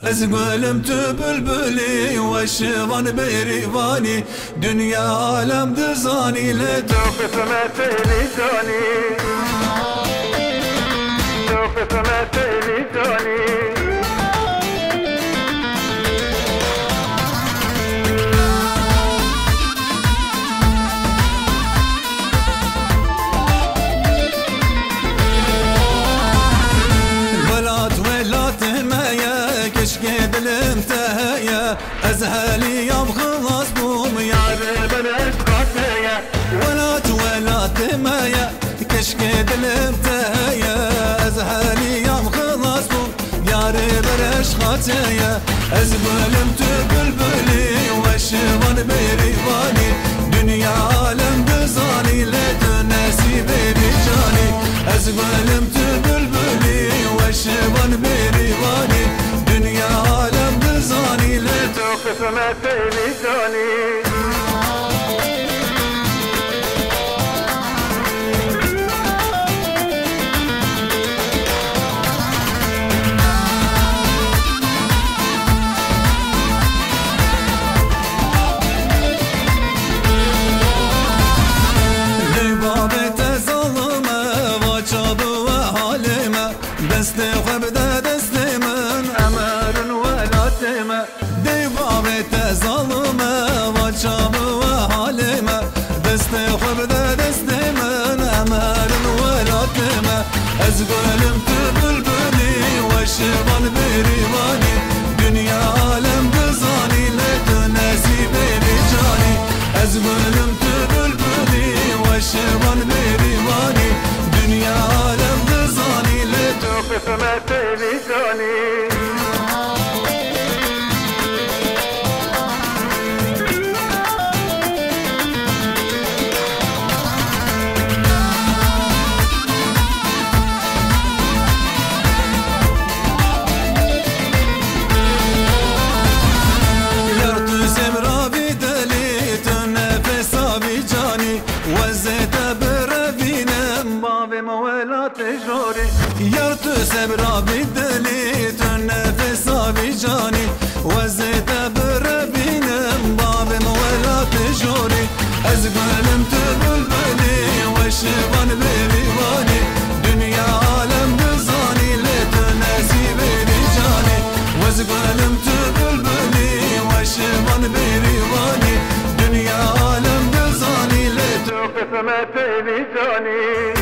از گلم تو بلبلی و شوان بریوانی دنیا عالم دزانی لدو قسمت لیدانی قسمت لیدانی دلم تهيا أزهالي يوم خلاص بوم يا بلاش خاطية ولا تمايا كشك دلم تهيا أزهالي يوم خلاص بوم يا بلاش خاطية أزبلم تبلبلي وشوان بريواني دنيا عالم بزاني لدناسي بريجاني أزبلم تبلبلي وشوان بريواني دنيا عالم بزاني لدو قسمت لیدانی دست خبده دست من امر ولا تم دی بابت ظالمه و چاب و حالمه دست خبده دست من امر ولاتمه از گلم تو بلبلی و شبان بریوانی دنیا عالم بزانی لدو نسی بری جانی از گلم تو بلبلی و شبان بریوانی دنیا عالم بزانی لدو قسمت لیدانی تجاري يا تسبرا بدلي تنفس بجاني وزيت بربين باب ولا تجاري ازقلم تبلبلي وشبان بريواني دنيا عالم بزاني لتناسي برجاني وازقلم تبلبلي وشبان بريواني دنيا عالم بزاني قسمت لیدانی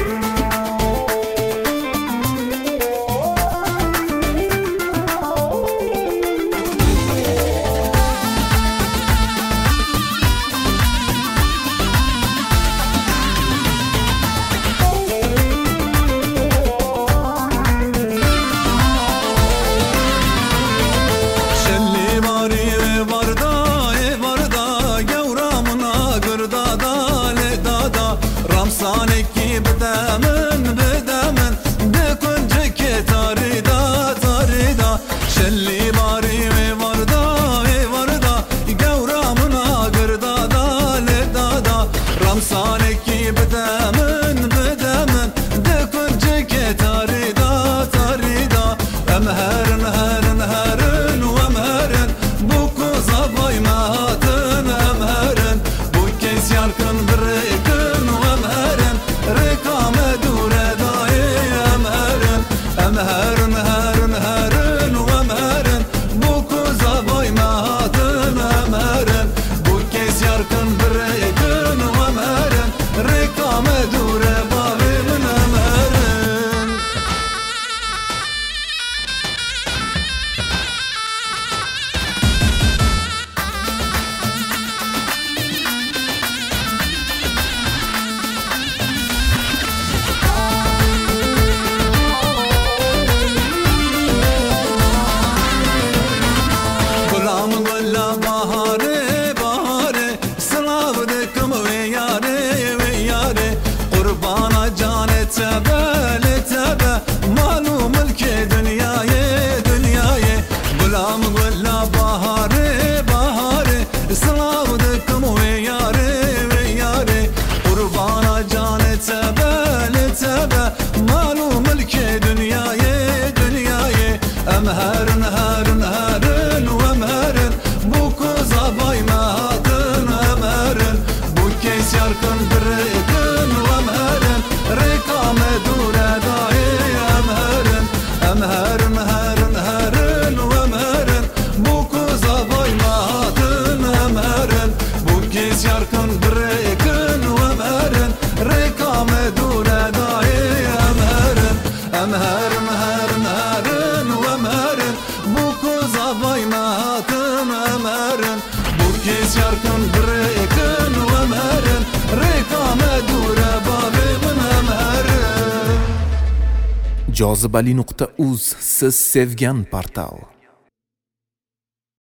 رمسانکی بدمن بکن جکی تاریدا شلی باری وردا گورامنا گردادا لدادا رمسانکی بدمن بکن جکی تاریدا امهرن وامهرن بوکو زبای مهاتن امهرن بوکیس یارکن برکن رقام دور دای امهرن وامهرن بوکو زبای مهاتن امهرن بوکیس یارکن برکن وامهرن رقام دور باوی من امهرن بهاره سلاو دکم و یاره قربانا جان تبه معلوم ملک دنیای غلام گلا بهاره سلاو دکم و یاره قربانا جان تبه معلوم ملک دنیای امهرن Jozibali.uz siz sevgan portal.